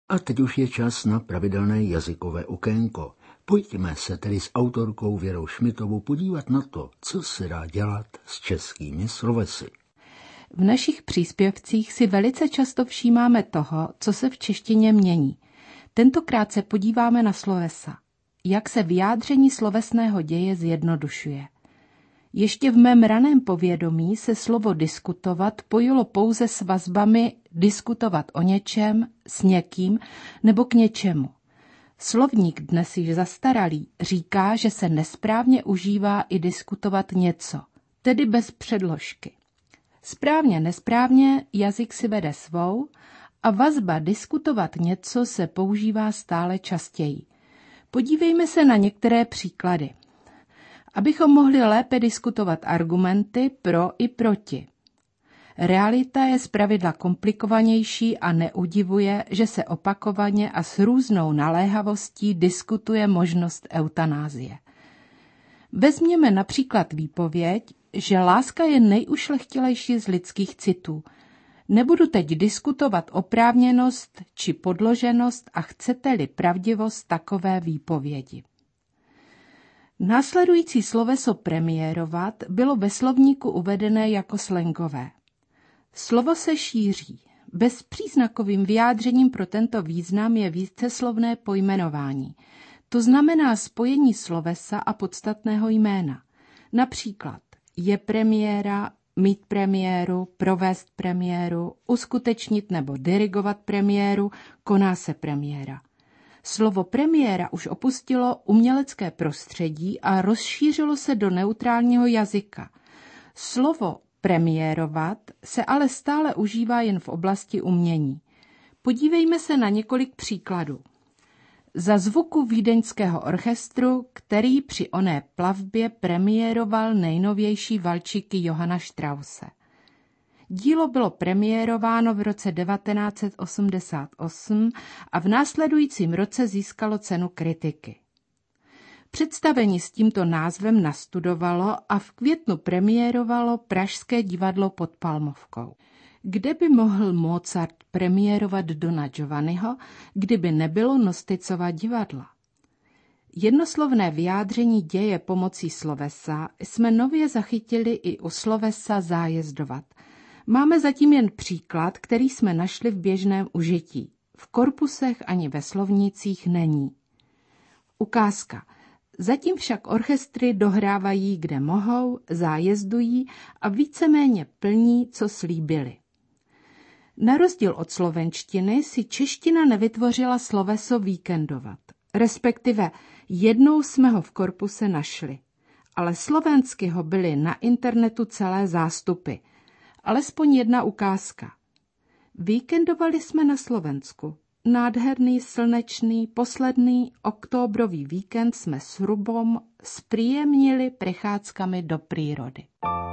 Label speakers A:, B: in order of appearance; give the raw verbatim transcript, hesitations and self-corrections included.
A: A teď už je čas na pravidelné jazykové okénko. Pojďme se tedy s autorkou Věrou Šmitovou podívat na to, co se dá dělat s českými slovesy.
B: V našich příspěvcích si velice často všímáme toho, co se v češtině mění. Tentokrát se podíváme na slovesa. Jak se vyjádření slovesného děje zjednodušuje. Ještě v mém raném povědomí se slovo diskutovat pojilo pouze s vazbami diskutovat o něčem, s někým nebo k něčemu. Slovník dnes již zastaralý říká, že se nesprávně užívá i diskutovat něco, tedy bez předložky. Správně, nesprávně jazyk si vede svou a vazba diskutovat něco se používá stále častěji. Podívejme se na některé příklady, abychom mohli lépe diskutovat argumenty pro i proti. Realita je zpravidla komplikovanější a neudivuje, že se opakovaně a s různou naléhavostí diskutuje možnost eutanázie. Vezměme například výpověď, že láska je nejušlechtilejší z lidských citů. Nebudu teď diskutovat oprávněnost či podloženost a chcete-li pravdivost takové výpovědi. Následující sloveso premiérovat bylo ve slovníku uvedené jako slangové. Slovo se šíří. Bezpříznakovým vyjádřením pro tento význam je víceslovné pojmenování. To znamená spojení slovesa a podstatného jména. Například je premiéra, mít premiéru, provést premiéru, uskutečnit nebo dirigovat premiéru, koná se premiéra. Slovo premiéra už opustilo umělecké prostředí a rozšířilo se do neutrálního jazyka. Slovo premiérovat se ale stále užívá jen v oblasti umění. Podívejme se na několik příkladů. Za zvuku vídeňského orchestru, který při oné plavbě premiéroval nejnovější valčíky Johana Strausse. Dílo bylo premiérováno v roce devatenáct set osmdesát osm a v následujícím roce získalo cenu kritiky. Představení s tímto názvem nastudovalo a v květnu premiérovalo Pražské divadlo pod Palmovkou. Kde by mohl Mozart premiérovat Dona Giovanniho, kdyby nebylo Nosticova divadla? Jednoslovné vyjádření děje pomocí slovesa jsme nově zachytili i u slovesa zájezdovat. Máme zatím jen příklad, který jsme našli v běžném užití. V korpusech ani ve slovnících není. Ukázka. Zatím však orchestry dohrávají, kde mohou, zájezdují a víceméně plní, co slíbili. Na rozdíl od slovenštiny si čeština nevytvořila sloveso víkendovat. Respektive jednou jsme ho v korpuse našli. Ale slovensky ho byly na internetu celé zástupy. Alespoň jedna ukázka. Víkendovali jsme na Slovensku. Nádherný, slnečný, posledný októbrový víkend jsme s Rubom zpříjemnili prechádzkami do prírody.